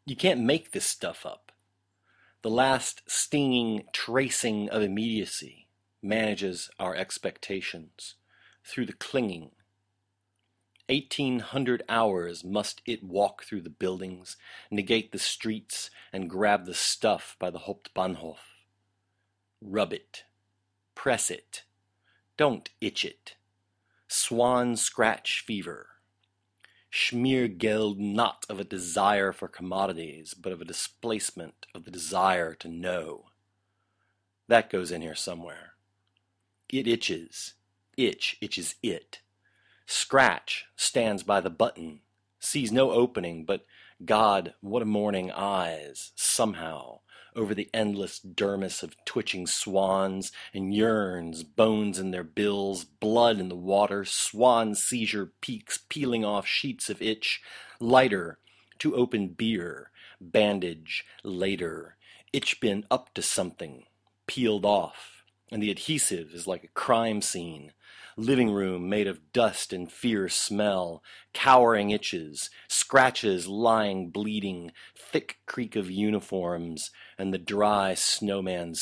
You can't make this stuff up. The last stinging tracing of immediacy manages our expectations through the clinging. 1,800 hours must it walk through the buildings, negate the streets, and grab the stuff by the Hauptbahnhof. Rub it. Press it. Don't itch it. Swan scratch fever. Schmiergeld not of a desire for commodities, but of a displacement of the desire to know. That goes in here somewhere. It itches. Itch itches it. Scratch stands by the button, sees no opening, but God, what a morning eyes, somehow, over the endless dermis of twitching swans, and yearns, bones in their bills, blood in the water, swan seizure peaks peeling off sheets of itch, lighter, to open beer, bandage, later, itch been up to something, peeled off, and the adhesive is like a crime scene, living room made of dust and fierce smell, cowering itches, scratches lying bleeding, thick creak of uniforms, and the dry snowman's